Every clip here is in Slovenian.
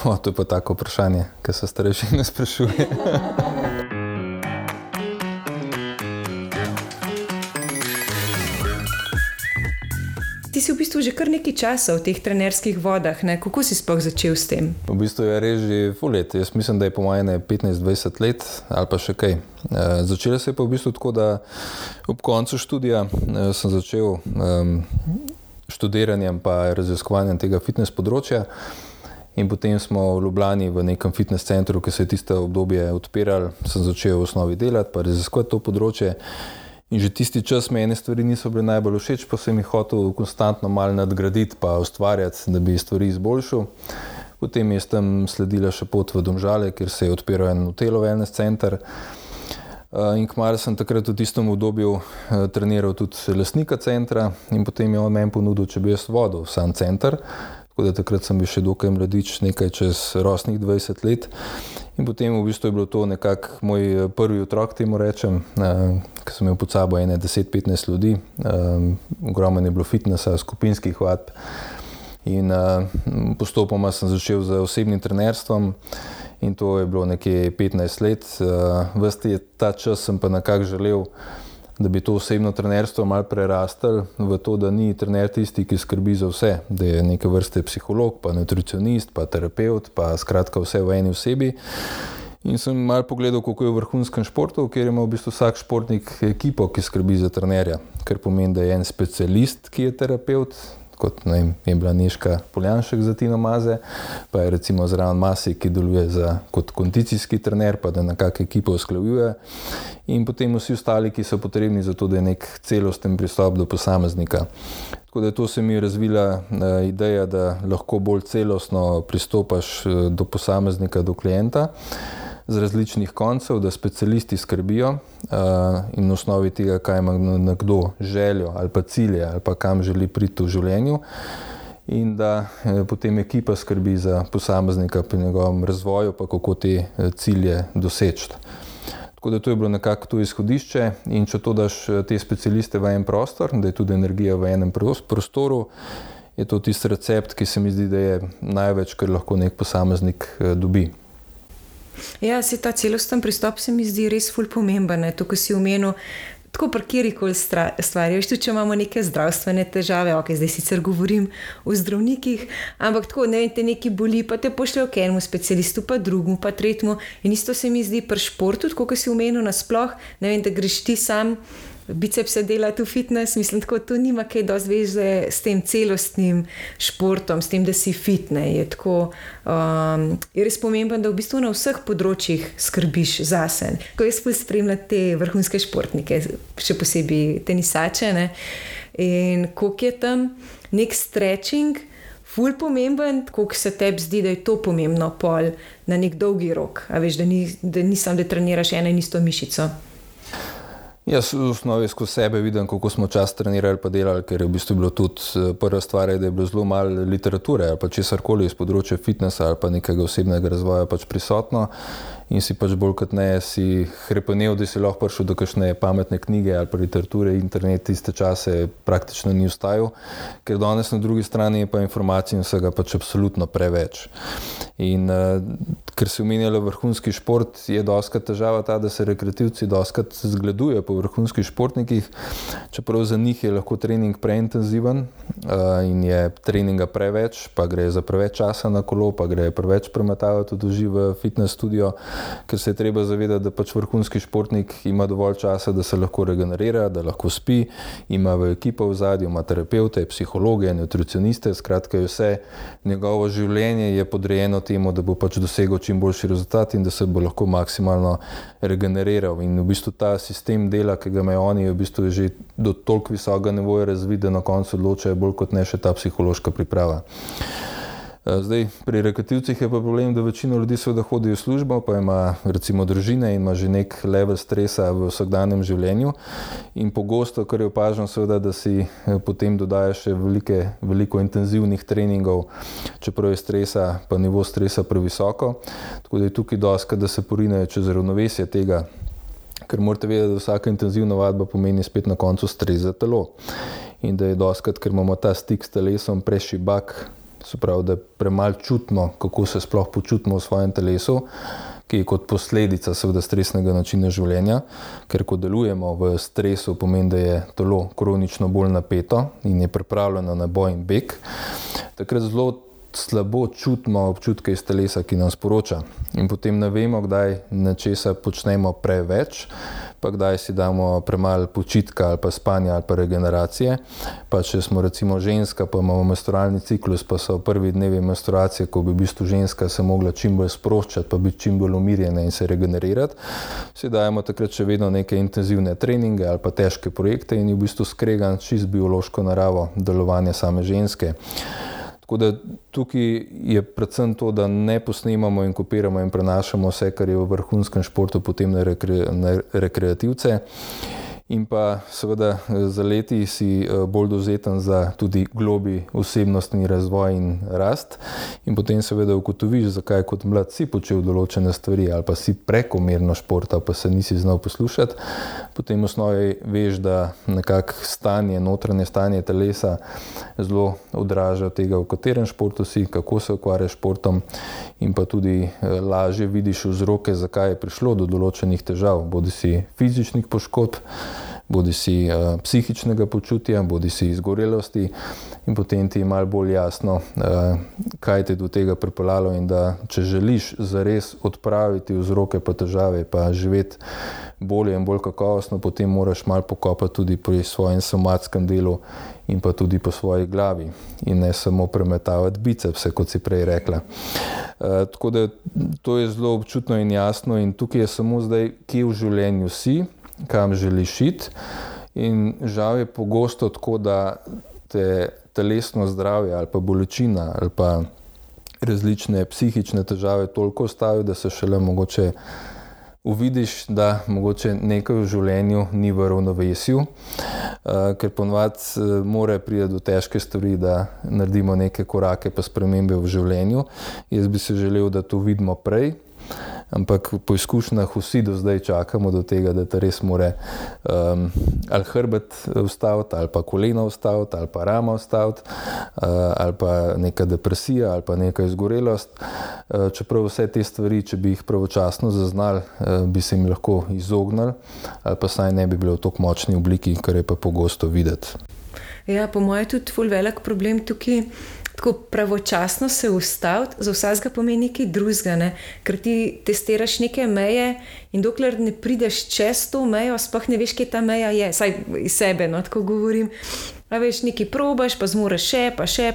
To je pa tako vprašanje, ki se starejši ne sprašuje. Ti si v bistvu že kar nekaj časa v teh trenerskih vodah, ne? Kako si sploh začel s tem? V bistvu je res že ful let. Jaz mislim, da je po mojem 15-20 let ali pa še kaj. Začelo se je pa v bistvu tako, da ob koncu študija sem začel študiranjem pa raziskovanjem tega fitness področja in potem smo v Ljubljani v nekem fitness centru, ki se je tisto obdobje odpiral, sem začel v osnovi delati pa raziskovati to področje. In že tisti čas me ene stvari niso bile najbolj všeč, pa sem jih hotel konstantno malo nadgraditi pa ustvarjati, da bi stvari izboljšal. Potem je tam sledila še pot v Domžale, kjer se je odpiral en Utelo wellness center. In kmalu sem takrat v tistem obdobju treniral tudi lastnika centra in potem je on meni ponudil, če bi jaz vodil sam center. Tako da takrat sem bil še dokaj mladič, nekaj čez rosnih 20 let. In potem v bistvu je bilo to nekako moj prvi otrok, temu rečem, ki sem imel pod sabo 10-15 ljudi. Ogromno je bilo fitnessa, skupinskih vadb. In postopoma sem začel z osebnim trenerstvom in to je bilo nekje 15 let. Ves ta čas sem pa nekako želel, da bi to osebno trenerstvo malo prerastel v to, da ni trener tisti, ki skrbi za vse, da je neke vrste psiholog, pa nutricionist, pa terapeut, pa skratka vse v eni osebi. In sem malo pogledal, kako je v vrhunskem športu, kjer ima v bistvu vsak športnik ekipo, ki skrbi za trenerja, kar pomeni, da je en specialist, ki je terapeut, kot je bila Nežka Poljanšek za Tino Maze, pa je recimo zraven Masi, ki deluje kot kondicijski trener, pa da nekako ekipo usklajuje. In potem vsi ostali, ki so potrebni za to, da je nek celosten pristop do posameznika. Tako da to se mi je razvila ideja, da lahko bolj celostno pristopaš do posameznika, do klienta z različnih koncev, da specialisti skrbijo in na osnovi tega, kaj ima nekdo željo ali pa cilje ali pa kam želi priti v življenju in da potem ekipa skrbi za posameznika pri njegovem razvoju pa kako te cilje doseči. Tako da to je bilo nekako to izhodišče in če to daš te specialiste v en prostor, da je tudi energija v enem prostoru, je to tisti recept, ki se mi zdi, da je največ, kar lahko nek posameznik dobi. Ja, ta celosten pristop se mi zdi res ful pomemben, to, ko si omenil, tako pri kjerikoli stvari. Veš, tudi če imamo neke zdravstvene težave, zdaj sicer govorim o zdravnikih, ampak tako, te nekaj boli, pa te pošljejo k enemu specialistu, pa drugemu, pa tretjemu. In isto se mi zdi pri športu, tako, ko si omenil nasploh, da greš ti sam bicepse delati v fitness, mislim, tako, to nima kaj dosti veze s tem celostnim športom, s tem, da si fit, je tako, je res pomemben, da v bistvu na vseh področjih skrbiš zase. Ko jaz spremljam te vrhunske športnike, še posebej tenisače, in koliko je tam nek stretching ful pomemben, koliko se tebi zdi, da je to pomembno pol na nek dolgi rok, a veš, da nisem, da treniraš eno in isto mišico. Jaz v osnovi skozi sebe vidim, kako smo čas trenirali pa delali, ker je v bistvu bilo tudi prva stvar, da je bilo zelo malo literature ali pa česarkoli iz področja fitnessa ali pa nekega osebnega razvoja prisotno in si bolj kot ne si hrepenel, da si lahko prišel do kakšne pametne knjige ali pa literature. Internet tiste čase praktično ni ustajal, ker danes na drugi strani je pa informacij in vsega absolutno preveč. In ker se omenjala vrhunski šport, je dostikrat težava ta, da se rekreativci dostikrat zgledujejo po vrhunskih športnikih, čeprav za njih je lahko trening preintenziven in je treninga preveč, pa gre za preveč časa na kolo, pa gre preveč premetavati v fitness studio, ker se je treba zavedati, da vrhunski športnik ima dovolj časa, da se lahko regenerira, da lahko spi, ima v ekipo v zadju, ima terapevte, psihologe, nutricioniste, skratka je vse njegovo življenje je podrejeno temu, da bo dosegel čim boljši rezultat in da se bo lahko maksimalno regeneriral. In v bistvu ta sistem dela, ki ga imajo oni, je v bistvu že do toliko visokega nivoja razvit, da na koncu odločajo bolj kot ne še ta psihološka priprava. Zdaj, pri rekreativcih je pa problem, da večina ljudi seveda hodi v službo, pa ima recimo družine in ima že nek level stresa v vsakdanjem življenju in pogosto, kar je opažam seveda, da si potem dodaja še veliko intenzivnih treningov, čeprav je stresa, pa nivo stresa previsoko, tako da je tukaj dostikrat, da se porinejo čez ravnovesje tega, ker morate vedeti, da vsaka intenzivna vadba pomeni spet na koncu stres za telo in da je dostikrat, ker imamo ta stik s telesom prešibak, se pravi, da premalo čutimo, kako se sploh počutimo v svojem telesu, ki je kot posledica seveda stresnega načina življenja, ker ko delujemo v stresu, pomeni, da je telo kronično bolj napeto in je pripravljeno na boj in beg. Takrat zelo slabo čutimo občutke iz telesa, ki nam sporoča. In potem ne vemo, kdaj nečesa počnemo preveč, pa kdaj si damo premalo počitka ali pa spanja ali pa regeneracije. Pa če smo recimo ženska, pa imamo menstrualni ciklus, pa so prvi dnevi menstruacije, ko bi v bistvu ženska se mogla čim bolj sproščati, pa biti čim bolj umirjena in se regenerirati, si dajemo takrat še vedno neke intenzivne treninge ali pa težke projekte in je v bistvu skregan čist biološko naravo delovanja same ženske. Tako da tukaj je predvsem to, da ne posnemamo in kopiramo in prenašamo vse, kar je v vrhunskem športu, potem na rekreativce. In pa seveda za leti si bolj dovzeten za tudi globi osebnostni razvoj in rast. In potem seveda ugotoviš, zakaj kot mlad si počel določene stvari ali pa si prekomerno športal, pa se nisi znal poslušati. Potem v osnovi veš, da nekako notranje stanje telesa zelo odraža tega, v katerem športu si, kako se ukvarjaš športom in pa tudi lažje vidiš vzroke, zakaj je prišlo do določenih težav, bodisi fizičnih poškodb, bodisi psihičnega počutja, bodisi izgorelosti in potem ti je malo bolj jasno, kaj te do tega pripeljalo in da če želiš zares odpraviti vzroke pa težave pa živeti bolje in bolj kakovostno, potem moraš malo pokopati tudi pri svojem somatskem delu in pa tudi po svoji glavi in ne samo premetavati bicepse, kot si prej rekla. Tako da to je zelo občutno in jasno in tukaj je samo zdaj, kje v življenju si, kam želiš iti in žal je pogosto tako, da te telesno zdravje ali pa bolečina ali pa različne psihične težave toliko ustavijo, da se šele mogoče uvidiš, da mogoče nekaj v življenju ni v ravnovesju, ker ponavadi mora priti do težke stvari, da naredimo neke korake pa spremembe v življenju. Jaz bi se želel, da to vidimo prej, ampak po izkušnjah vsi do zdaj čakamo do tega, da te res more ali hrbet ustaviti, ali pa kolena ustaviti, ali pa rama ustaviti, ali pa neka depresija, ali pa neka izgorelost. Čeprav vse te stvari, če bi jih pravočasno zaznali, bi se jim lahko izognili, ali pa saj ne bi bile v tako močni obliki, kar je pa pogosto videti. Ja, po mojem je tudi ful velik problem tukaj, tako pravočasno se ustaviti, za vsakega pomeni nekaj drugega, ne? Ker ti testiraš neke meje in dokler ne prideš čez to mejo, sploh ne veš, kje ta meja je, saj iz sebe, no, tako govorim. A veš, nekaj probaš, pa zmoreš še,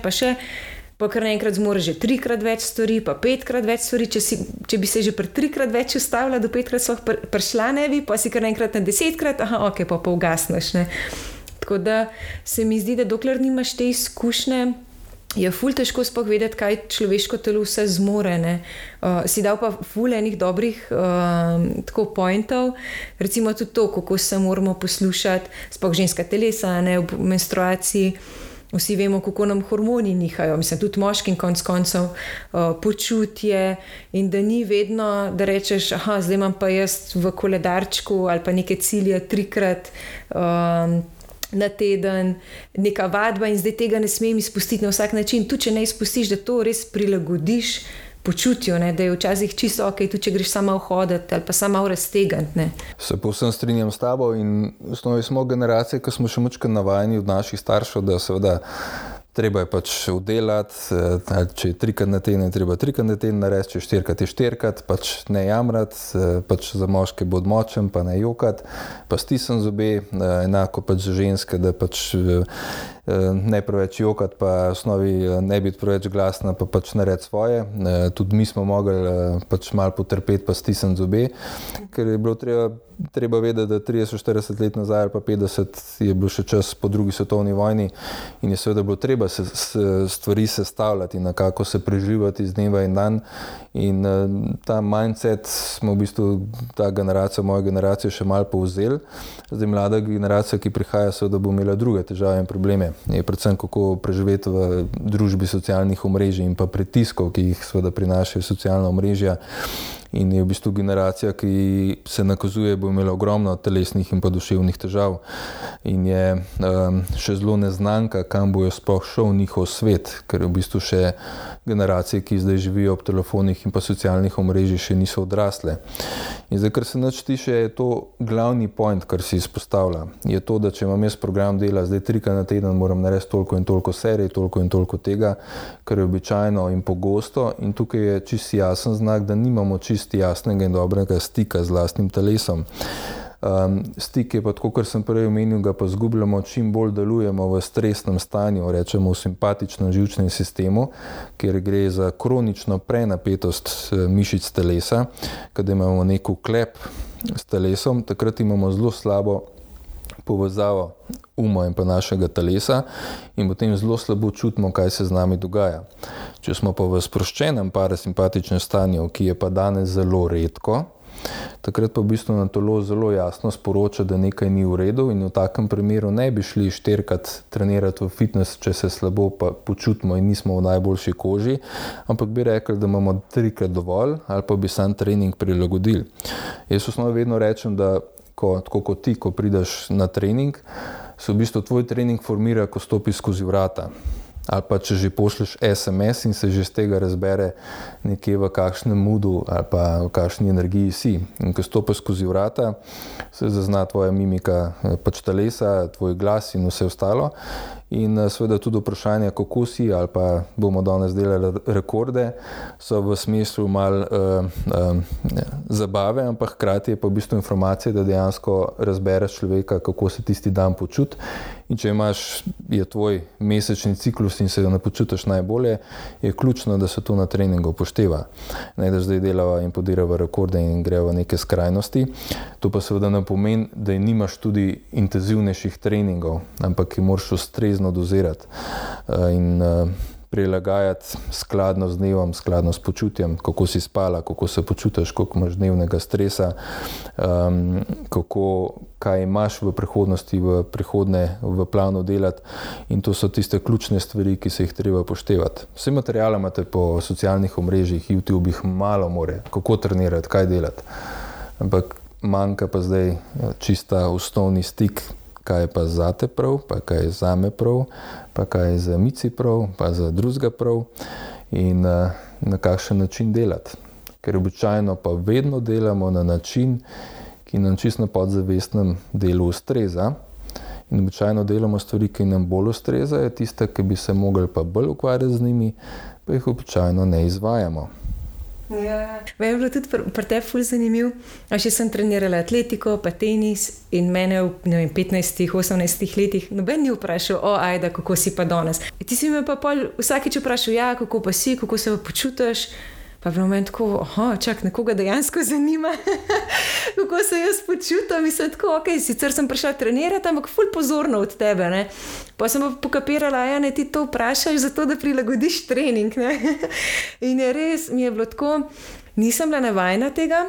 pa kar naenkrat zmoreš že 3-krat več stvari, pa 5-krat več stvari, če bi se že pri 3-krat več ustavila, do 5-krat sploh prišla ne bi, pa si kar naenkrat na 10-krat, ok, pa ugasneš, ne. Tako da se mi zdi, da dokler nimaš te izkušnje, je ful težko sploh vedeti, kaj človeško telo vse zmore, ne. Si dal pa ful enih dobrih tako pointov, recimo tudi to, kako se moramo poslušati, sploh ženska telesa, ne, v menstruaciji. Vsi vemo, kako nam hormoni nihajo, mislim, tudi moškim konec koncev, počutje in da ni vedno, da rečeš, zdaj imam pa jaz v koledarčku ali pa neke cilje 3-krat na teden, neka vadba in zdaj tega ne smem izpustiti na vsak način. Tudi če ne izpustiš, da to res prilagodiš počutju, ne, da je včasih čisto ok, tudi če greš samo hoditi ali pa samo raztegniti. Se povsem strinjam s tabo in v osnovi smo generacije, ki smo še močkrat navajeni od naših staršev, da seveda treba je pač oddelati, če je 3-krat na teden, treba 3-krat na teden narediti, če je 4-krat je 4-krat, pač ne jamrati, pač za moške bod močen, pa ne jokati, pa stisniti zobe, enako pač za ženske, da pač ne preveč jokati, pa v osnovi ne biti preveč glasna, pa pač narediti svoje. Tudi mi smo mogli pač malo potrpeti, pa stisniti zobe, ker je bilo treba vedeti, da 30-40 let nazaj ali pa 50 je bil še čas po drugi svetovni vojni in je seveda bilo treba stvari sestavljati in nekako se preživljati iz dneva in dan in ta mindset smo v bistvu, ta generacija, moja generacija še malo povzeli. Zdaj mlada generacija, ki prihaja, seveda bo imela druge težave in probleme. Je predvsem kako preživeti v družbi socialnih omrežij in pa pritiskov, ki jih seveda prinašajo socialna omrežja in je v bistvu generacija, ki se nakazuje, bo imela ogromno telesnih in pa duševnih težav in je še zelo neznanka, kam bojo sploh šel njihov svet, ker v bistvu še generacije, ki zdaj živijo ob telefonih in pa socialnih omrežjih, še niso odrasle. In zdaj, kar se nič tiče, je to glavni point, kar si izpostavlja. Je to, da če imam jaz program dela, zdaj 3 na teden moram narediti toliko in toliko serij, toliko in toliko tega, kar je običajno in pogosto, in tukaj je čisto jasen znak, da nimamo čisto jasnega in dobrega stika z lastnim telesom. Stik je pa tako, kar sem prej omenil, ga pa zgubljamo, čim bolj delujemo v stresnem stanju, rečemo v simpatičnem živčnem sistemu, kjer gre za kronično prenapetost mišic telesa, kada imamo nek uklep s telesom, takrat imamo zelo slabo povezavo uma in pa našega telesa in potem zelo slabo čutimo, kaj se z nami dogaja. Če smo pa v sproščenem parasimpatičnem stanju, ki je pa danes zelo redko, takrat pa v bistvu na telo zelo jasno sporoča, da nekaj ni v redu in v takem primeru ne bi šli 4-krat trenirati v fitness, če se slabo pa počutimo in nismo v najboljši koži, ampak bi rekli, da imamo 3-krat dovolj ali pa bi sam trening prilagodili. Jaz v osnovi vedno rečem, da tako kot ti, ko prideš na trening, se v bistvu tvoj trening formira, ko stopiš skozi vrata. Ali pa če že pošleš SMS in se že z tega razbere nekje v kakšnem moodu ali pa v kakšni energiji si. In ko stopiš skozi vrata, se zazna tvoja mimika pač telesa, tvoj glas in vse ostalo. In seveda tudi vprašanja, kako si, ali pa bomo danes delali rekorde, so v smislu malo zabave, ampak hkrati je pa v bistvu informacija, da dejansko razbereš človeka, kako se tisti dan počuti. In če je tvoj mesečni ciklus in se ne počutiš najbolje, je ključno, da se to na treningu upošteva. Ne, da zdaj delava in podirava rekorde in grejo v neke skrajnosti. To pa seveda ne pomeni, da nimaš tudi intenzivnejših treningov, ampak ki moraš ustrezno dozirati in prilagajati skladno z dnevom, skladno s počutjem, kako si spala, kako se počutiš, koliko imaš dnevnega stresa, kaj imaš v prihodnosti, v prihodnje v planu delati, in to so tiste ključne stvari, ki se jih treba upoštevati. Vse materijale imate po socialnih omrežjih, YouTubih, malo more, kako trenirati, kaj delati. Ampak manjka pa zdaj čista osnovni stik, kaj je pa zate prav, pa kaj je zame prav, pa kaj je za Mici prav, pa za drugega prav in na kakšen način delati. Ker običajno pa vedno delamo na način, ki nam čisto na podzavestnem delu ustreza, in običajno delamo stvari, ki nam bolj ustrezajo, tiste, ki bi se mogli pa bolj ukvarjati z njimi, pa jih običajno ne izvajamo. Ja. Meni je bilo tudi pri tebi ful zanimiv. Še sem trenirala atletiko, pa tenis in mene v 15-18 letih noben ni vprašal, Ajda, kako si pa danes. Ti si me pa vsakič vprašal, ja, kako pa si, kako se pa počutiš. Pa v moment tako, nekoga dejansko zanima, kako se jaz počutam. Mislim tako, sicer sem prišla trenirati, ampak ful pozorno od tebe, ne. Pa sem pa pokapirala, ne, ti to vprašaš zato, da prilagodiš trening, ne. In je res, mi je bilo tako, nisem bila navajena tega,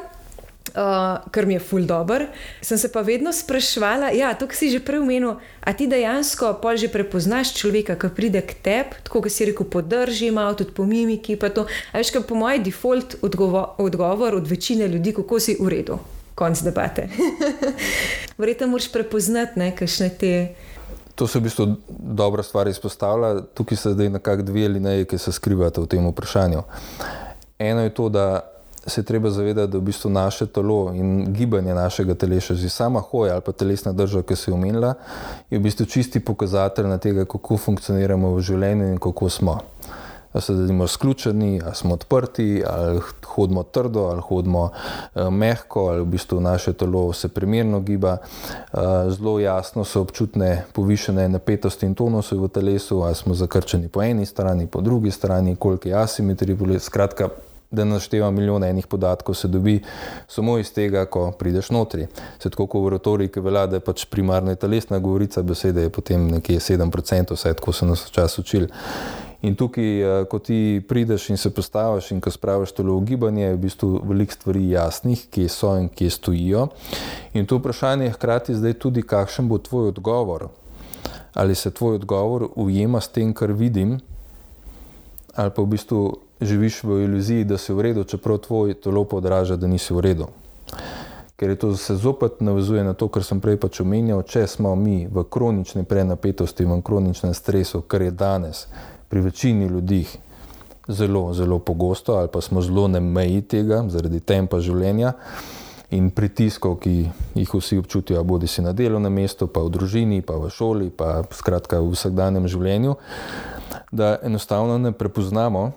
ker mi je ful dober. Sem se pa vedno spraševala, to, ki si že prej omenil, a ti dejansko pol že prepoznaš človeka, ki pride k tebi, tako, ki si rekel, podrži malo, tudi po mimiki, pa to. A veš, kaj po moji default odgovor od večine ljudi, kako si v redu. Konc debate. Verjetno moraš prepoznati, ne, kakšne te... To se v bistvu dobra stvar izpostavlja. Tukaj se zdaj nekako 2 alineji, ki se skrivate v tem vprašanju. Eno je to, da se treba zavedati, da v bistvu naše telo in gibanje našega telesa, že sama hoja ali pa telesna drža, ki si omenila, je v bistvu čisti pokazatelj na tega, kako funkcioniramo v življenju in kako smo. Ali se delimo sključeni, ali smo odprti, ali hodimo trdo, ali hodimo mehko, ali v bistvu naše telo se primerno giba. Zelo jasno so občutne povišene napetosti in tonusi v telesu, ali smo zakrčeni po eni strani, po drugi strani, koliko je asimetrije, skratka, da naštevam milijone enih podatkov, se dobi samo iz tega, ko prideš notri. Se tako, ko v retoriki velja, da je pač primarna telesna govorica, besede je potem nekje 7%, vsaj tako so nas včasih učili. In tukaj, ko ti prideš in se postaviš in ko spraviš telo v gibanje, je v bistvu veliko stvari jasnih, kje so in kje stojijo. In to vprašanje je hkrati zdaj tudi, kakšen bo tvoj odgovor. Ali se tvoj odgovor ujema s tem, kar vidim, ali pa v bistvu živiš v iluziji, da si v redu, čeprav tvoj telo pa odraža, da nisi v redu. Ker je to se zopet navezuje na to, kar sem prej pač omenjal, če smo mi v kronični prenapetosti, v kroničnem stresu, kar je danes pri večini ljudi zelo, zelo pogosto, ali pa smo zelo na meji tega, zaradi tempa življenja in pritiskov, ki jih vsi občutijo, bodi si na delovnem mestu, pa v družini, pa v šoli, pa skratka v vsakdanjem življenju, da enostavno ne prepoznamo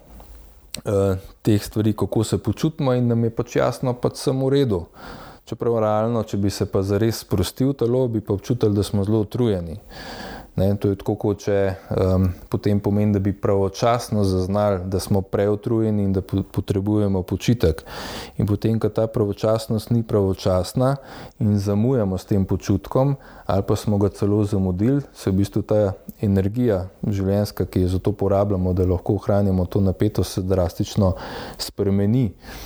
teh stvari, kako se počutimo in nam je pač jasno, pač sem v redu. Čeprav realno, če bi se pa zares sprostil telo, bi pa občutili, da smo zelo utrujeni. Ne, to je tako, kot če potem pomeni, da bi pravočasno zaznali, da smo preutrujeni in da potrebujemo počitek. In potem, ko ta pravočasnost ni pravočasna in zamujamo s tem počutkom ali pa smo ga celo zamudili, se v bistvu ta energija življenjska, ki jo zato porabljamo, da lahko ohranjamo to napetost, se drastično spremeni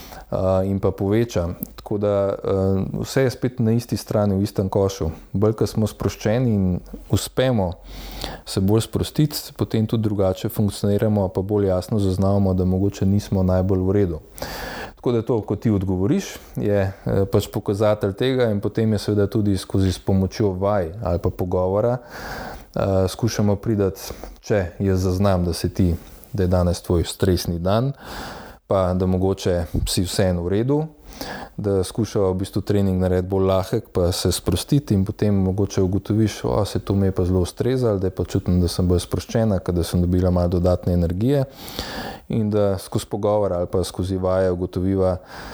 in pa poveča. Tako da vse je spet na isti strani, v istem košu. Bolj, ko smo sproščeni in uspemo se bolj sprostiti, potem tudi drugače funkcioniramo, pa bolj jasno zaznavamo, da mogoče nismo najbolj v redu. Tako da to, ko ti odgovoriš, je pač pokazatelj tega in potem je seveda tudi skozi s pomočjo vaj ali pa pogovora skušamo pridati, če jaz zaznam, da je danes tvoj stresni dan, pa da mogoče si vseeno v redu, da skušava v bistvu trening narediti bolj lahek, pa se sprostiti in potem mogoče ugotoviš, se to me je pa zelo ustrezalo, da je pa čutim, da sem bolj sproščena, da sem dobila malo dodatne energije in da skozi pogovor ali pa skozi vaje ugotoviva,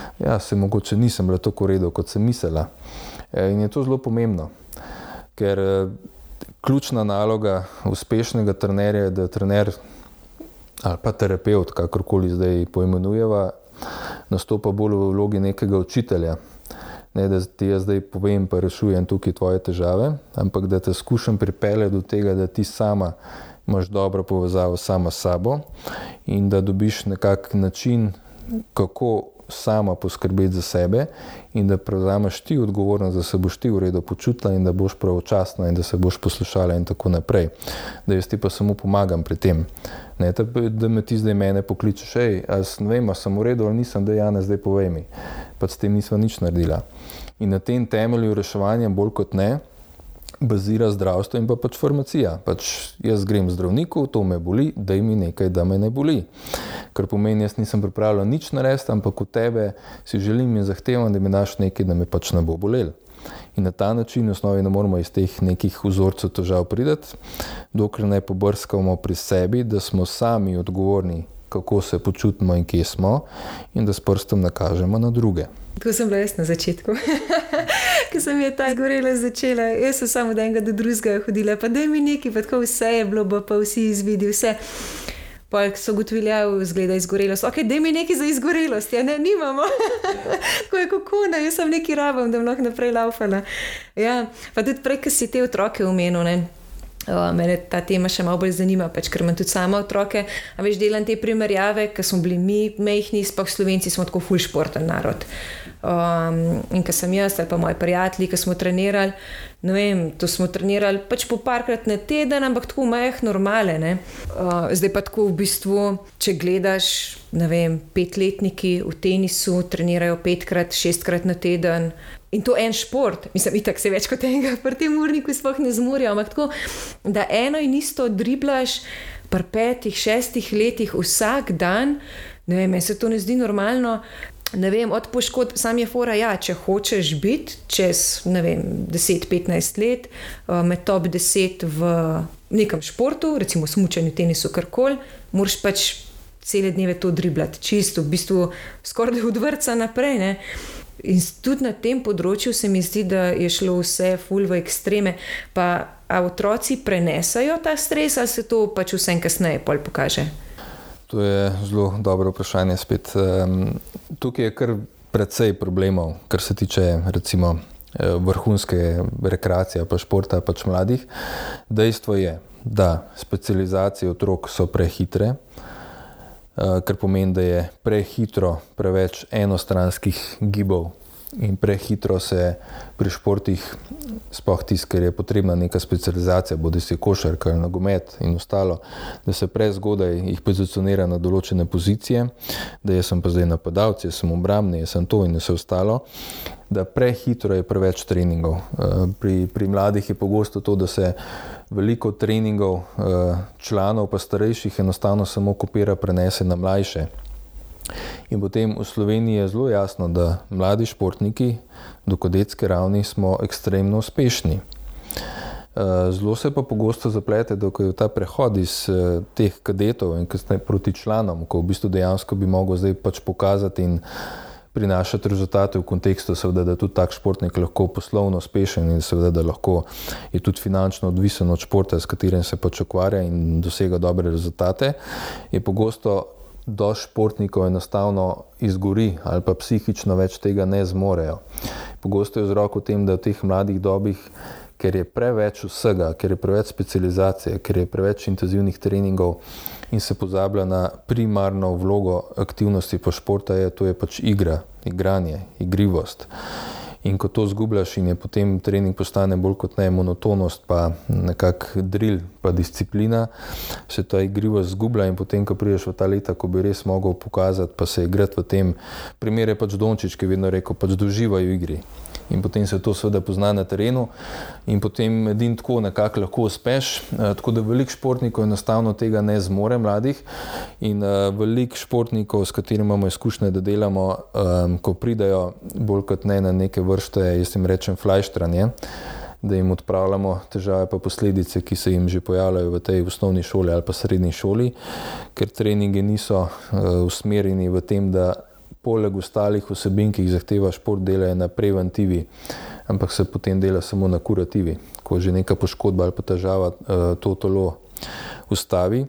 se mogoče nisem bila tako v redu, kot sem mislila. In je to zelo pomembno, ker ključna naloga uspešnega trenerja je, da trener ali pa terapevt, kakorkoli zdaj poimenujeva, nastopa bolj v vlogi nekega učitelja. Ne, da ti jaz zdaj povem pa rešujem tukaj tvoje težave, ampak da te skušam pripeljati do tega, da ti sama imaš dobro povezavo sama s sabo in da dobiš nekak način, kako sama poskrbeti za sebe in da prevzameš ti odgovornost, da se boš ti v redu počutila in da boš pravočasna in da se boš poslušala in tako naprej. Da jaz ti pa samo pomagam pri tem. Ne, da me ti zdaj mene pokličeš, ne vem, a sem v redu ali nisem, da Jana zdaj povej mi. Pač s tem nisva nič naredila. In na tem temelju reševanja bolj kot ne bazira zdravstvo in pa pač farmacija. Pač jaz grem k zdravniku, to me boli, daj mi nekaj, da me ne boli. Kar pomeni, jaz nisem pripravljal nič narediti, ampak od tebe si želim in zahtevam, da mi daš nekaj, da me pač ne bo bolel. In na ta način v osnovi ne moramo iz teh nekih vzorcev težav priti, dokler ne pobrskamo pri sebi, da smo sami odgovorni, kako se počutimo in kje smo in da s prstom nakažemo na druge. Tako sem bila jaz na začetku, ko sem je ta gorela začela. Jaz sem samo od enega do drugega hodila, pa daj mi nekaj, pa tako vse je bilo, pa vsi izvidi, vse. Pa so gotovili, izgleda izgorelost. Ok, daj mi nekaj za izgorelost. Ne, nimamo. Tako je kokona, jaz sem nekaj rabam, da bom lahko naprej laufala. Ja, pa tudi prej, ko si te otroke omenil, ne. Mene ta tema še malo bolj zanima, pač, ker imam tudi sama otroke, a veš, delam te primerjave, ko smo bili mi mehni, sploh Slovenci smo tako ful športen narod. In ko sem jaz ali pa moji prijatelji, ko smo trenirali, ne vem, to smo trenirali pač po parkrat na teden, ampak tako normale, ne. Zdaj pa tako v bistvu, če gledaš, ne vem, 5-letniki v tenisu trenirajo 5-krat, 6-krat na teden. In to en šport, mislim, itak se več kot enega pri tem urniku sploh ne zmorijo, ampak tako, da eno in isto driblaš pri 5-6 letih vsak dan, ne vem, meni se to ne zdi normalno, ne vem, od poškodb, sam je fora, če hočeš biti čez, ne vem, 10-15 let, med top 10 v nekem športu, recimo smučanju, tenisu, karkoli, moraš pač cele dneve to driblati, čisto, v bistvu skoraj od vrtca naprej, ne. In tudi na tem področju se mi zdi, da je šlo vse ful v ekstreme. Pa a otroci prenesajo ta stres ali se to pač vsem kasneje pol pokaže? To je zelo dobro vprašanje spet. Tukaj je kar precej problemov, kar se tiče recimo vrhunske rekreacije pa športa pač mladih. Dejstvo je, da specializacije otrok so prehitre, kar pomeni, da je prehitro preveč enostranskih gibov in prehitro se pri športih, sploh tisti, ker je potrebna neka specializacija, bodisi košarka, nogomet in ostalo, da se prezgodaj jih pozicionira na določene pozicije, da jaz sem pa zdaj napadalec, jaz sem obrambni, jaz sem to in vse ostalo, da prehitro je preveč treningov. Pri mladih je pogosto to, da se veliko treningov članov pa starejših enostavno samo kopira, prenese na mlajše. In potem v Sloveniji je zelo jasno, da mladi športniki do kadetske ravni smo ekstremno uspešni. Zelo se pa pogosto zaplete, da ko je ta prehod iz teh kadetov in kasneje proti članom, ko v bistvu dejansko bi mogel zdaj pač pokazati in prinašati rezultate v kontekstu, seveda, da tudi tak športnik lahko poslovno uspešen in seveda, da lahko je tudi finančno odvisen od športa, s katerim se pač ukvarja in dosega dobre rezultate, je pogosto dosti športnikov enostavno izgori ali pa psihično več tega ne zmorejo. Pogosto je vzrok v tem, da v teh mladih dobih, ker je preveč vsega, ker je preveč specializacije, ker je preveč intenzivnih treningov in se pozablja na primarno vlogo aktivnosti po športa, to je pač igra, igranje, igrivost. In ko to zgubljaš in je potem trening postane bolj kot ne monotonost, pa nekak drill, pa disciplina, se ta igrivost zgublja in potem, ko prideš v ta leta, ko bi res mogel pokazati, pa se igrati v tem, primer je pač Dončić, ki je vedno rekel, pač doživaj v igri. In potem se to seveda pozna na terenu in potem edin tako nekako lahko uspeš, tako da veliko športnikov enostavno tega ne zmore mladih in veliko športnikov, s katerimi imamo izkušnje, da delamo, ko pridajo bolj kot ne na neke vrste, jaz jim rečem flajštranje, da jim odpravljamo težave pa posledice, ki se jim že pojavljajo v tej osnovni šoli ali pa srednji šoli, ker treningi niso usmerjeni v tem, da poleg ostalih vsebin, ki jih zahteva šport, delajo na preventivi, ampak se potem dela samo na kurativi, ko že neka poškodba ali pa težava to telo ustavi.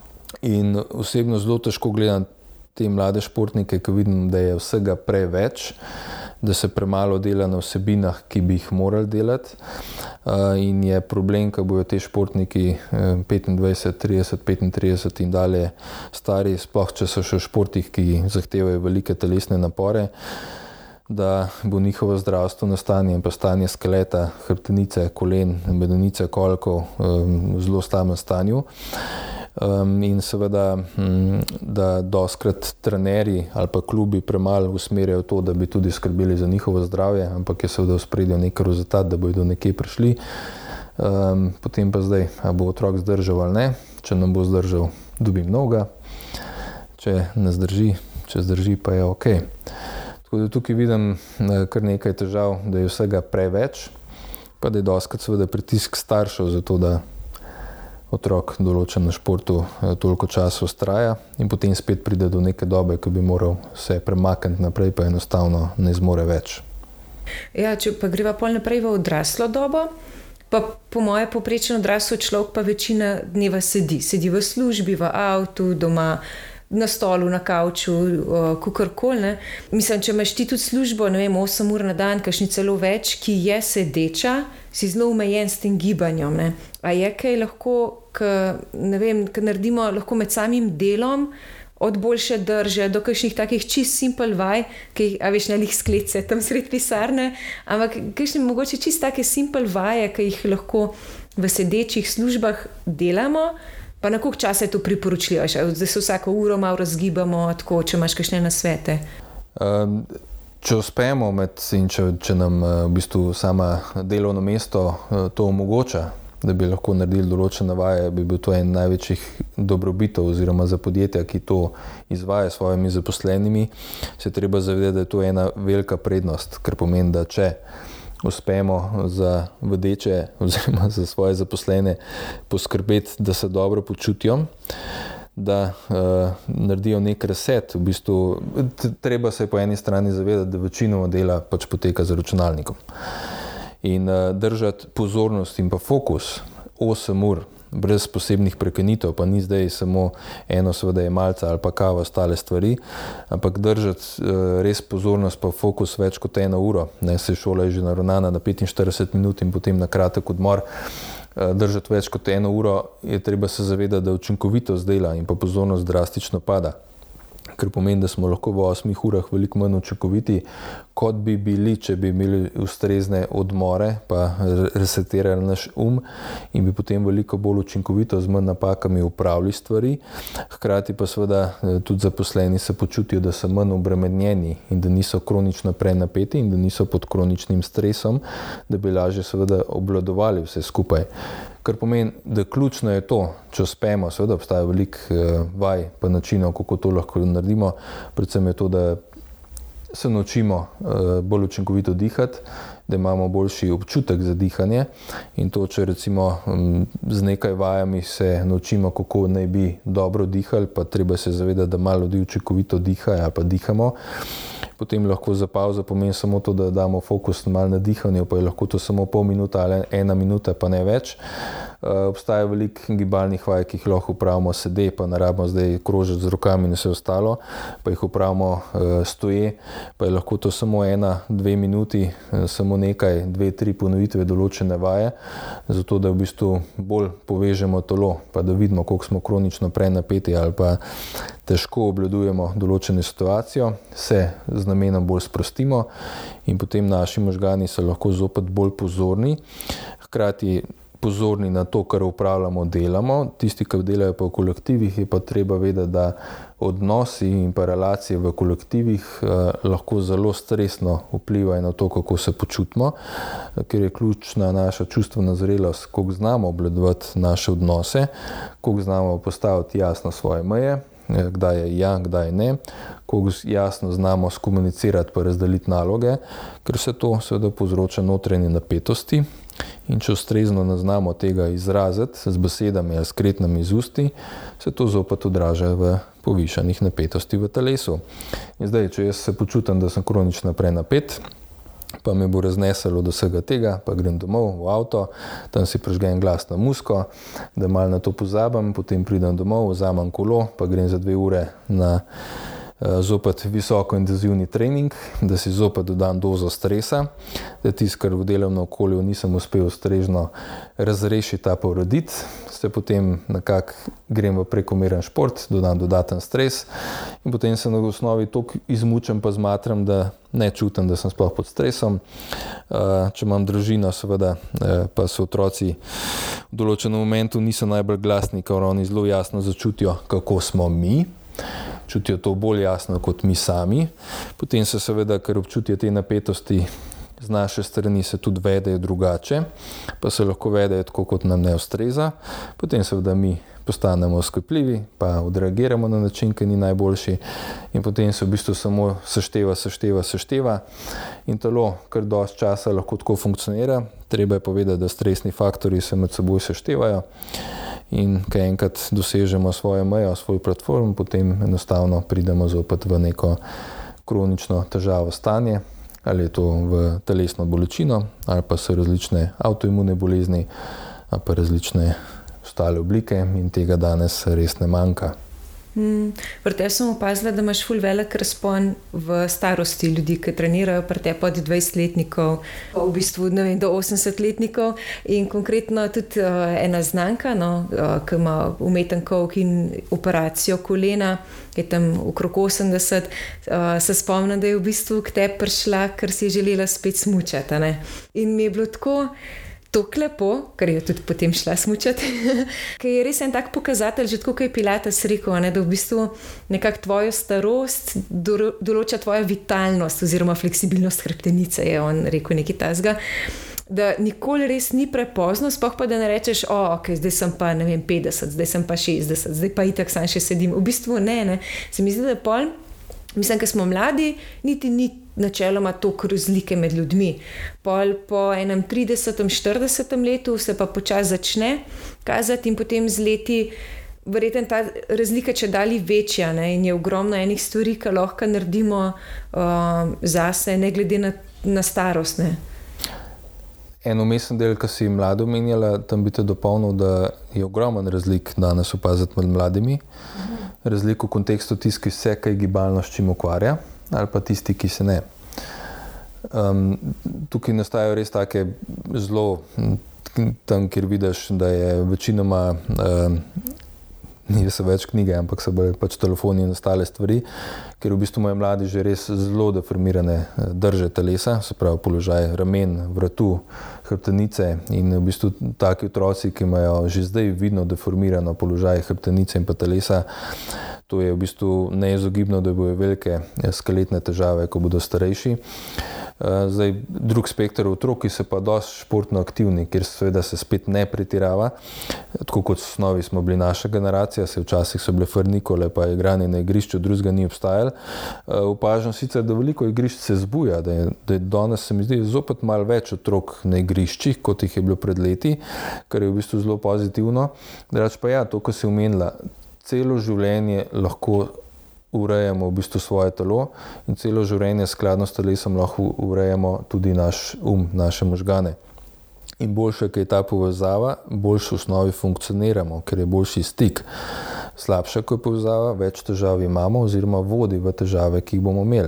In osebno zelo težko gledam te mlade športnike, ko vidim, da je vsega preveč, da se premalo dela na vsebinah, ki bi jih morali delati. In je problem, ko bojo te športniki 25, 30, 35 in dalje stari, sploh če so še v športih, ki zahtevajo velike telesne napore, da bo njihovo zdravstveno stanje in pa stanje skeleta, hrbtenice, kolen, bedenice, kolkov v zelo slabem stanju. In seveda, da dostikrat trenerji ali pa klubi premalo usmerjajo to, da bi tudi skrbeli za njihovo zdravje, ampak je seveda v ospredju nek rezultat, da bodo do nekje prišli. Potem pa zdaj, a bo otrok zdržal ali ne, če nam bo zdržal, dobim novega, če ne zdrži, če zdrži, pa je ok. Tako da tukaj vidim kar nekaj težav, da je vsega preveč, pa da je dostikrat seveda pritisk staršev za to, da otrok določen na športu toliko časa vztraja in potem spet pride do neke dobe, ko bi moral se premakniti naprej, pa enostavno ne zmore več. Ja, če pa greva pol naprej v odraslo dobo, pa po moje povprečno odrasel človek pa večina dneva sedi v službi, v avtu, doma, na stolu, na kavču, kakorkoli, ne. Mislim, če imaš ti tudi službo, ne vem, 8 ur na dan, kakšni celo več, ki je sedeča, si zelo omejen s tem gibanjem, ne. A je kaj lahko, ne vem, naredimo lahko med samim delom, od boljše drže do kakšnih takih čist simple vaj, ki jih, a veš, na lih sklece tam sred pisarne, ampak kakšne mogoče čist take simple vaje, ki jih lahko v sedečih službah delamo, pa na koliko časa je to priporočljivo? Da se vsako uro malo razgibamo, tako, če imaš kakšne nasvete? Če uspemo in če nam v bistvu sama delovno mesto to omogoča, da bi lahko naredili določene vaje, bi bil to en največjih dobrobitov oziroma za podjetja, ki to izvaja s svojimi zaposlenimi, se treba zavedati, da je to ena velika prednost, ker pomeni, da če uspemo za vodeče oziroma za svoje zaposlene poskrbeti, da se dobro počutijo, da naredijo nek reset. V bistvu treba se po eni strani zavedati, da večinoma dela pač poteka za računalnikom. In držati pozornost in pa fokus 8 ur brez posebnih prekinitev, pa ni zdaj samo eno seveda je malca ali pa kava, ostale stvari, ampak držati res pozornost pa fokus več kot 1 uro. Se šola je že naravnana na 45 minut in potem na kratek odmor. Držati več kot 1 uro je treba se zavedati, da učinkovitost dela in pa pozornost drastično pada. kar pomeni, da smo lahko v 8 urah veliko manj učinkoviti, kot bi bili, če bi imeli ustrezne odmore, pa resetirali naš in bi potem veliko bolj učinkovito z manj napakami upravili stvari. Hkrati pa seveda tudi zaposleni se počutijo, da so manj obremenjeni in da niso kronično prenapeti in da niso pod kroničnim stresom, da bi lažje seveda obvladovali vse skupaj. Kar pomeni, da ključno je to, če uspemo, seveda obstaja veliko vaj pa načinov, kako to lahko naredimo, predvsem je to, da se naučimo bolj učinkovito dihati, da imamo boljši občutek za dihanje in to, če recimo z nekaj vajami se naučimo, kako naj bi dobro dihali, pa treba se zavedati, da malo ljudi učinkovito dihajo ali pa dihamo, potem lahko za pauzo pomeni samo to, da damo fokus malo na dihanju, pa je lahko to samo pol minuta ali 1 minuta, pa ne več. Obstaja veliko gibalnih vaj, ki jih lahko upravimo sede, pa ne rabimo zdaj krožiti z rokami in vse ostalo, pa jih upravimo stoje, pa je lahko to samo 1-2 minuti, samo nekaj, 2-3 ponovitve določene vaje, zato da v bistvu bolj povežemo telo, pa da vidimo, koliko smo kronično prenapeti ali pa težko obvladujemo določeno situacijo, se z namenom bolj sprostimo in potem naši možgani so lahko zopet bolj pozorni, hkrati pozorni na to, kar upravljamo, delamo. Tisti, ki delajo pa v kolektivih, je pa treba vedeti, da odnosi in pa relacije v kolektivih lahko zelo stresno vplivajo na to, kako se počutimo, ker je ključna naša čustvena zrelost, koliko znamo obvladovati naše odnose, koliko znamo postaviti jasno svoje meje, kdaj je ja, kdaj ne, koliko jasno znamo skomunicirati pa razdeliti naloge, ker vse to seveda povzroča notranje napetosti. In če ustrezno ne znamo tega izraziti z besedami ali s kretnjami iz usti, se to zopet odraža v povišanih napetosti v telesu. In zdaj, če jaz se počutim, da sem kronično prenapet, pa me bo razneselo do vsega tega, pa grem domov v avto, tam si prižgem glasno muziko, da malo na to pozabim, potem pridem domov, vzamem kolo, pa grem za 2 ure na zopet visoko intenzivni trening, da si zopet dodam dozo stresa, da tisto, kar v delovnem okolju nisem uspel ustrezno razrešiti, ta pa urediti, se potem nekako grem v prekomeren šport, dodam dodaten stres in potem se na osnovi toliko izmučam pa zmatram, da ne čutim, da sem sploh pod stresom. Če imam družino, seveda, pa so otroci v določenem momentu niso najbolj glasni, ker oni zelo jasno začutijo, kako smo mi, čutijo to bolj jasno kot mi sami. Potem se seveda, ker občutijo te napetosti z naše strani, se tudi vedejo drugače, pa se lahko vedejo tako, kot nam ne ustreza. Potem seveda mi postanemo sklepljivi, pa odreagiramo na način, ki ni najboljši in potem se v bistvu samo sešteva in telo kar dosti časa lahko tako funkcionira. Treba je povedati, da stresni faktorji se med seboj seštevajo in ko enkrat dosežemo svojo mejo, svoj platform, potem enostavno pridemo zopet v neko kronično težavo stanje, ali je to v telesno bolečino, ali pa so različne avtoimune bolezni, ali pa različne ostale oblike in tega danes res ne manjka. Pri tebi sem opazila, da imaš ful velik razpon v starosti ljudi, ki trenirajo pri tebi od 20-letnikov, v bistvu do 80-letnikov in konkretno tudi ena znanka, ki ima umeten kolk in operacijo kolena, je tam okrog 80, se spomnim, da je v bistvu k tebi prišla, ker si je želela spet smučati. In mi je bilo tako lepo, ker je tudi potem šla smučati, ker je res en tak pokazatelj, že tako, kot je Pilates rekel, da v bistvu nekako tvojo starost določa tvojo vitalnost oziroma fleksibilnost hrbtenice, je on rekel nekaj takega, da nikoli res ni prepozno, sploh pa da ne rečeš, ok, zdaj sem pa 50, zdaj sem pa 60, zdaj pa itak sam še sedim. V bistvu ne. Se mi zdi, da pol, mislim, ker smo mladi, niti ni načeloma toliko razlike med ljudmi. Pol po enem 30-40 letu se pa počasi začne kazati in potem z leti verjetno ta razlika če dali večja, in je ogromno enih stvari, ki lahko naredimo zase, ne glede na starost. En umesen del, ki si mlado omenjala, tam bi te dopolnil, da je ogromen razlik danes opaziti med mladimi. Razlik v kontekstu tisti, ki se kaj gibalno s čim ukvarja, ali pa tisti, ki se ne. Tukaj nastajajo res take zelo tam, kjer vidiš, da je večinoma niso več knjige, ampak so bili pač telefoni in ostale stvari, ker v bistvu imajo mladi že res zelo deformirane drže telesa, se pravi položaj ramen, vratu, hrbtenice in v bistvu taki otroci, ki imajo že zdaj vidno deformirano položaj hrbtenice in pa telesa, to je v bistvu neizogibno, da bojo velike skeletne težave, ko bodo starejši. Zdaj, drug spekter otrok, ki so pa dosti športno aktivni, kjer seveda se spet ne pretirava, tako kot v osnovi smo bili naša generacija, včasih so bile frnikole, pa igranje na igrišču, drugega ni obstajalo. Opažam sicer, da veliko igrišč se zbuja, da je danes se mi zdi zopet malo več otrok na igriščih, kot jih je bilo pred leti, kar je v bistvu zelo pozitivno. Drugače pa ja, to, ko si omenila, celo življenje lahko urejamo v bistvu svoje telo in celo življenje skladno s telesom lahko urejamo tudi naš naše možgane. In boljše, ker je ta povezava, boljše v osnovi funkcioniramo, ker je boljši stik. Slabša, ko je povezava, več težav imamo oziroma vodi v težave, ki jih bomo imeli.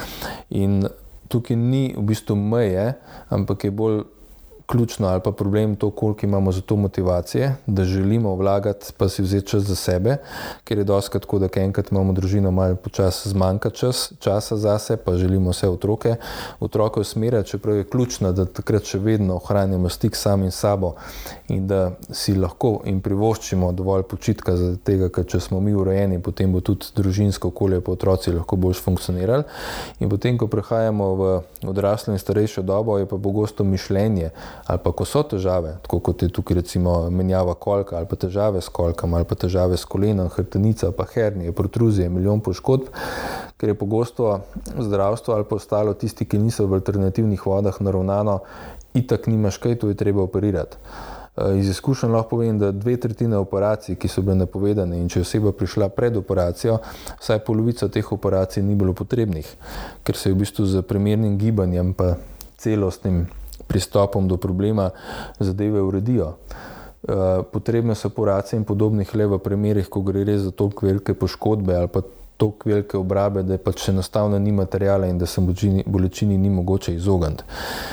In tukaj ni v bistvu meje, ampak je bolj ključno ali pa problem to, koliko imamo za to motivacije, da želimo vlagati pa si vzeti čas za sebe, ker je dostikrat tako, da enkrat imamo družino, malo počasi zmanjka časa zase, pa želimo vse otroke usmerjati, čeprav je ključno, da takrat še vedno ohranjamo stik sami s sabo in da si lahko in privoščimo dovolj počitka zaradi tega, ker če smo mi urejeni, potem bo tudi družinsko okolje pa otroci lahko bolj funkcionirali. In potem, ko prehajamo v odraslo in starejšo dobo, je pa pogosto mišljenje ali pa ko so težave, tako kot je tukaj recimo menjava kolka ali pa težave s kolkami ali pa težave s kolenom, hrbtenica, pa hernije, protruzije, milijon poškodb, ker je pogosto zdravstvo ali pa ostalo tisti, ki niso v alternativnih vodah naravnano, itak nimaš kaj, to je treba operirati. Iz izkušenj lahko povem, da 2/3 operacij, ki so bile napovedane in če je oseba prišla pred operacijo, vsaj polovica teh operacij ni bilo potrebnih, ker se je v bistvu z primernim gibanjem pa celostnim pristopom do problema zadeve uredijo. Potrebne so operacije in podobnih le v primerih, ko gre res za toliko velike poškodbe ali pa toliko velike obrabe, da je pač enostavno ni materijala in da se bolečini ni mogoče izogniti.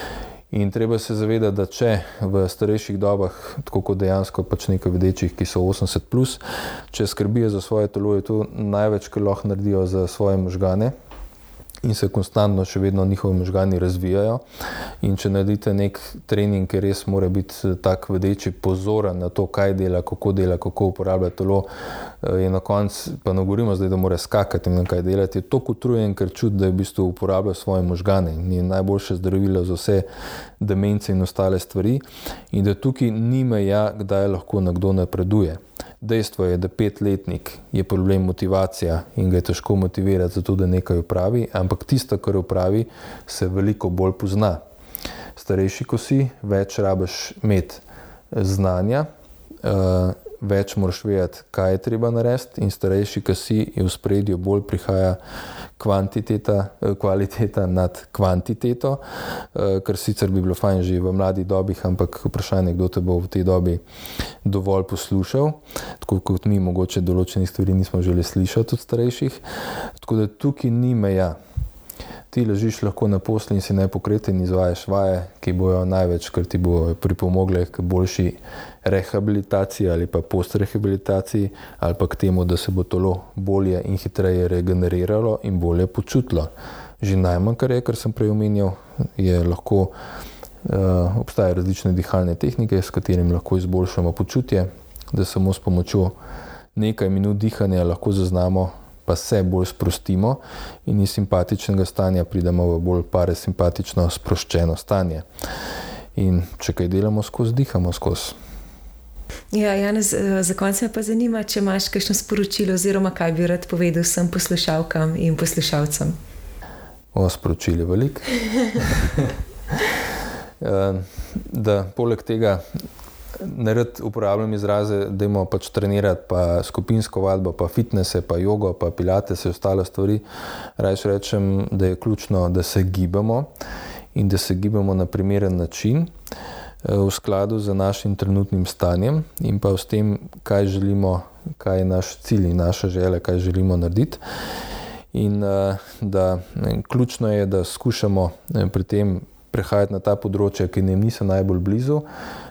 In treba se zavedati, da če v starejših dobah, tako kot dejansko pač nekaj vedečih, ki so 80+, če skrbijo za svoje telo, je to največ, kar lahko naredijo za svoje možgane in se konstantno še vedno njihovi možgani razvijajo. In če naredite nek trening, ki res mora biti tak vedeči pozoren na to, kaj dela, kako uporablja telo, je na koncu, pa ne govorimo zdaj, da mora skakati in kaj delati, je toliko utrujen, ker čuti, da je v bistvu uporablja svoje možgane in je najboljše zdravilo za vse demence in ostale stvari in da tukaj ni meja, kdaj lahko nekdo napreduje. Dejstvo je, da 5-letnik je problem motivacija in ga je težko motivirati za to, da nekaj opravi, ampak tisto, kar opravi, se veliko bolj pozna. Starejši, ko si, več rabiš imeti znanja, več moraš vedeti, kaj je treba narediti in starejši, ko si, je v spredju bolj prihaja kvaliteta nad kvantiteto, kar sicer bi bilo fajn že v mladih dobih, ampak vprašanje, kdo te bo v tej dobi dovolj poslušal, tako kot mi mogoče določenih stvari nismo želeli slišati od starejših, tako da tukaj ni meja. Ti ležiš lahko na posli in si nepokreten in izvajaš vaje, ki bojo največ, kar ti bo pripomogle k boljši rehabilitaciji ali pa postrehabilitaciji ali pa k temu, da se bo telo bolje in hitreje regeneriralo in bolje počutilo. Že najmanj, kar sem prej omenjal, je lahko obstajajo različne dihalne tehnike, s katerimi lahko izboljšamo počutje, da samo s pomočjo nekaj minut dihanja lahko zaznamo pa se bolj sprostimo in iz simpatičnega stanja pridemo v bolj parasimpatično sproščeno stanje. In če kaj delamo skozi, dihamo skozi. Ja, Janez, za konec me pa zanima, če imaš kakšno sporočilo oziroma kaj bi rad povedal vsem poslušalkam in poslušalcem. Sporočil je veliko. Da poleg tega nerad uporabljam izraze, dajmo pač trenirati pa skupinsko vadbo, pa fitnesse, pa jogo, pa pilatese, ostale stvari. Rajš rečem, da je ključno, da se gibamo in da se gibamo na primeren način v skladu z našim trenutnim stanjem in pa s tem, kaj želimo, kaj je naš cilj in naša želja, kaj želimo narediti. In da ključno je, da skušamo pri tem prehajati na ta področja, ki nam niso najbolj blizu,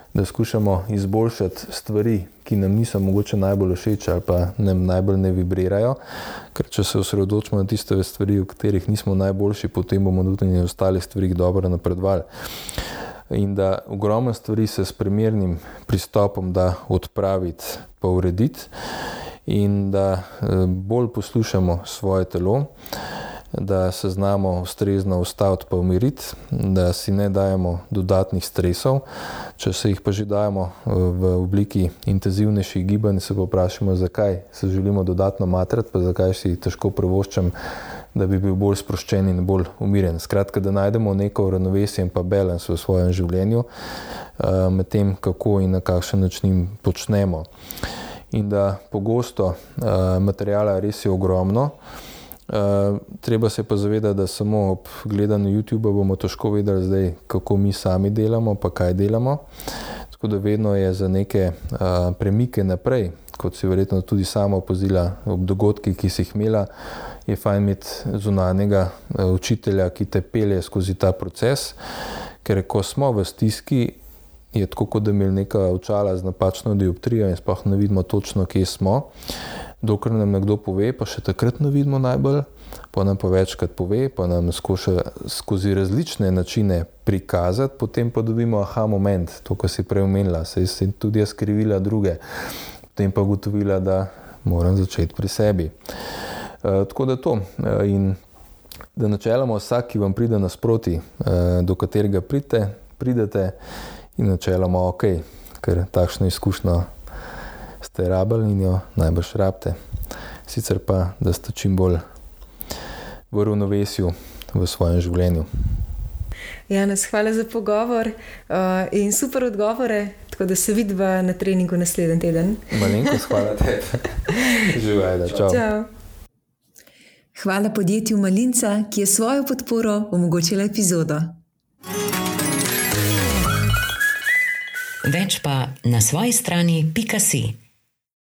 da skušamo izboljšati stvari, ki nam niso mogoče najbolj všeč ali pa nam najbolj ne vibrirajo, ker če se osredotočimo na tiste stvari, v katerih nismo najboljši, potem bomo tudi na ostalih stvarih dobro napredovali. In da ogromno stvari se s primernim pristopom da odpraviti, pa urediti in da bolj poslušamo svoje telo, da se znamo ustrezno ustaviti pa umiriti, da si ne dajemo dodatnih stresov. Če se jih pa že dajemo v obliki intenzivnejših gibanj, se pa vprašamo, zakaj se želimo dodatno matrati, pa zakaj si težko privoščam, da bi bil bolj sproščen in bolj umirjen. Skratka, da najdemo neko ravnovesje in pa balans v svojem življenju med tem, kako in na kakšen način počnemo. In da pogosto materijala res je ogromno, treba se pa zavedati, da samo ob gledanju YouTubea bomo težko vedeli zdaj, kako mi sami delamo, pa kaj delamo. Tako da vedno je za neke premike naprej, kot si verjetno tudi sama opazila ob dogodkih, ki si jih imela, je fajn imeti zunanjega učitelja, ki te pelje skozi ta proces, ker ko smo v stiski, je tako, kot da imeli neka očala z napačno dioptrijo in sploh ne vidimo točno, kje smo. Dokler nam nekdo pove, pa še takrat ne vidimo najbolj, pa nam pa večkrat pove, pa nam skuša skozi različne načine prikazati, potem pa dobimo aha moment, to, kar si prej omenila, saj sem tudi jaz krivila druge, potem pa ugotovila, da moram začeti pri sebi. Tako da to. In da načeloma vsak, ki vam pride nasproti, do katerega pridete, in načeloma ok, ker takšno izkušnjo ste rabili in jo najbrž rabite. Sicer pa, da ste čim bolj v ravnovesju v svojem življenju. Janez, hvala za pogovor in super odgovore, tako da se vidiva na treningu naslednji teden. Malenkost, hvala tebi. Živajda, čau. Čau. Hvala podjetju Malinca, ki je svojo podporo omogočila epizodo. Več pa na svoji strani .si.